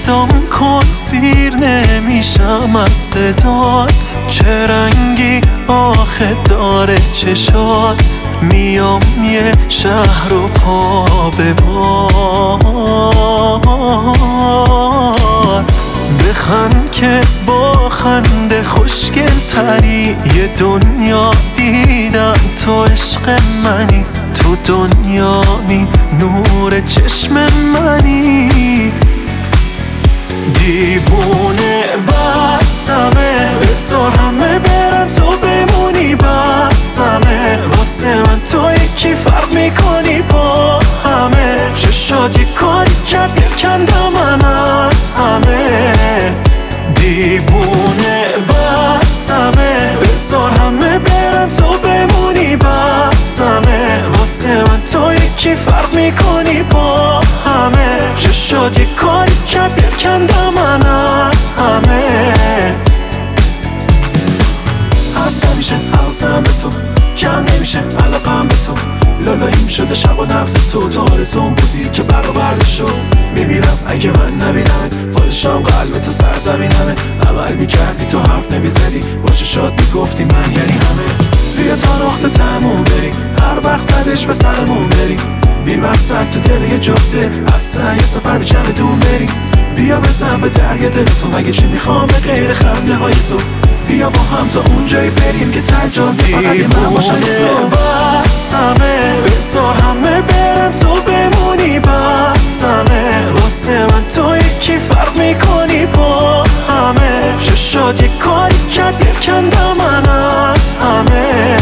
صدام کن سیر نمیشم از صدات، چه رنگی آخه داره چشات، میام یه شهر رو پا به پات، بخند که با خنده خوشگل تری، یه دنیا دیدم تو عشق منی، تو دنیایی نور چشم منی، دیوونه بسمه بذار همه برن تو بمونی بسمه، واسه من تو یکی فرق میکنی با همه، چشات یه کاری کرد دل کندم من از همه، دیوونه بسمه بذار همه برن تو بمونی بسمه، واسه من تو یکی فرق میکنی با همه، چشات یه کاری کرد دل کندم من از همه، هست نمیشه حواسم به تو، کم نمیشه علاقم به تو، لالاییم شده شب و نبض تو آرزوم بودی که برآورده شد، میمیرم اگه من نبینمت، پادشام قلب تو سرزمینمه، عمل میکردی تو حرف نمیزدی، با چشات میگفتی من یعنی همه، بیا تا نقطه تموم بریم، هر وقت زدش به سرمون بریم، بی مقصد تو دل یه جفته، اصلا یه سفر به چندتون بریم، بیا بزن به دریا دل تو، مگه چی میخوام به غیر خنده های تو، بیا با هم تا اونجایی بریم که ترجمه فقط یه من باشم تو، بسمه بذار همه برن تو بمونی بسمه، واسه من تو یکی فرق میکنی با همه، چشات یه کاری کرد دل کندم من از همه،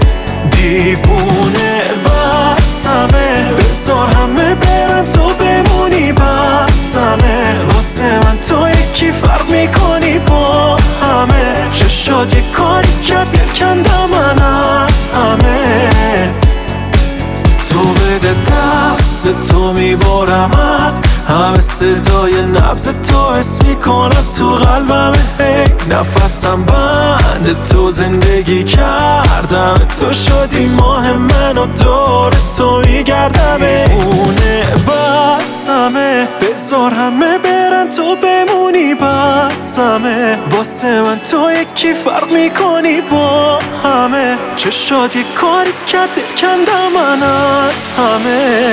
دیوونه بسمه بذار همه برن تو بمونی بسمه، واسه من تو یکی فرق میکنی با همه، چشات یه کاری کرد دل کندم من از همه، تو بده دست تو میبارم از همه، صدای نبض تو حس میکنم تو قلبم، هی نفسم بند تو زندگی کردم، تو شدی ماه من و دور تو میگردم، اونه بسمه بذار همه برن تو بمونی بسمه، واسه من تو یکی فرق میکنی با همه، چشات یه کاری کرد دل کندم من از همه،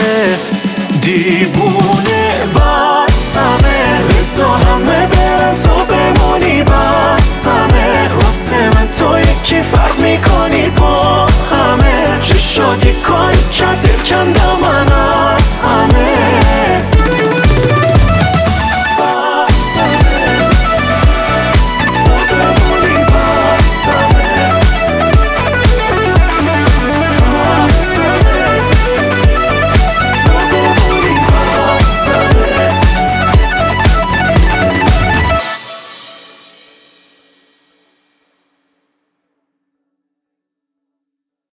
دیوونه بسمه بذار همه برن تو بمونی بسمه، واسه من تو یکی فرق میکنی با همه، چشات یه کاری کرد دل کندم